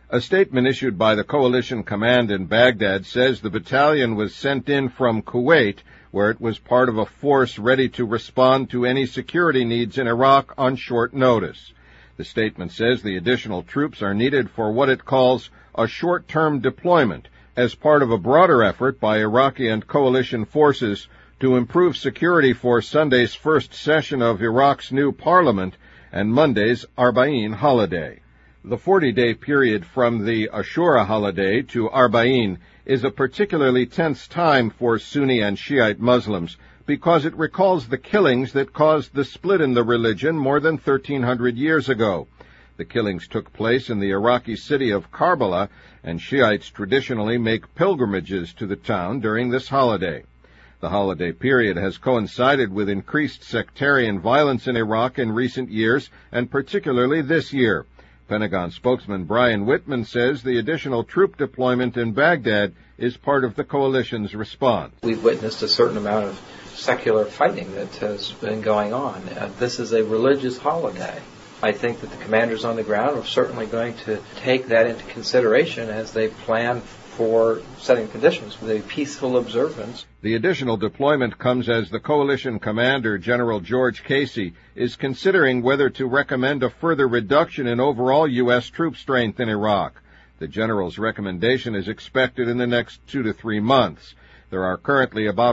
A statement issued by the coalition command in Baghdad says the battalion was sent in from Kuwait, where it was part of a force ready to respond to any security needs in Iraq on short notice. The statement says the additional troops are needed for what it calls a short-term deployment as part of a broader effort by Iraqi and coalition forces to improve security for Sunday's first session of Iraq's new parliament and Monday's Arba'in holiday. The 40-day period from the Ashura holiday to Arba'in is a particularly tense time for Sunni and Shiite Muslims because it recalls the killings that caused the split in the religion more than 1,300 years ago. The killings took place in the Iraqi city of Karbala, and Shiites traditionally make pilgrimages to the town during this holiday. The holiday period has coincided with increased sectarian violence in Iraq in recent years, and particularly this year. Pentagon spokesman Brian Whitman says the additional troop deployment in Baghdad is part of the coalition's response. We've witnessed a certain amount of secular fighting that has been going on. This is a religious holiday. I think that the commanders on the ground are certainly going to take that into consideration as they plan for setting conditions for the peaceful observance. The additional deployment comes as the coalition commander, General George Casey, is considering whether to recommend a further reduction in overall U.S. troop strength in Iraq. The general's recommendation is expected in the next 2 to 3 months. There are currently about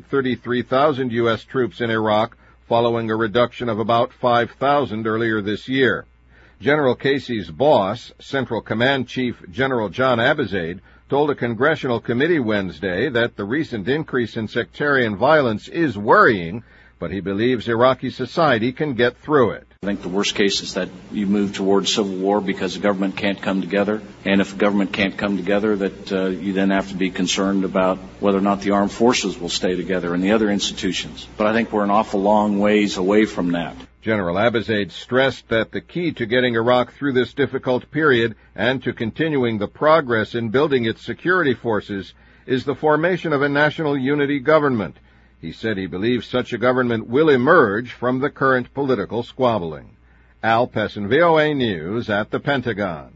133,000 U.S. troops in Iraq, following a reduction of about 5,000 earlier this year. General Casey's boss, Central Command Chief General John Abizaid, told a congressional committee Wednesday that the recent increase in sectarian violence is worrying, but he believes Iraqi society can get through it. I think the worst case is that you move towards civil war because the government can't come together. And if the government can't come together, that you then have to be concerned about whether or not the armed forces will stay together and the other institutions. But I think we're an awful long ways away from that. General Abizaid stressed that the key to getting Iraq through this difficult period and to continuing the progress in building its security forces is the formation of a national unity government. He said he believes such a government will emerge from the current political squabbling. Al Pessin, VOA News at the Pentagon.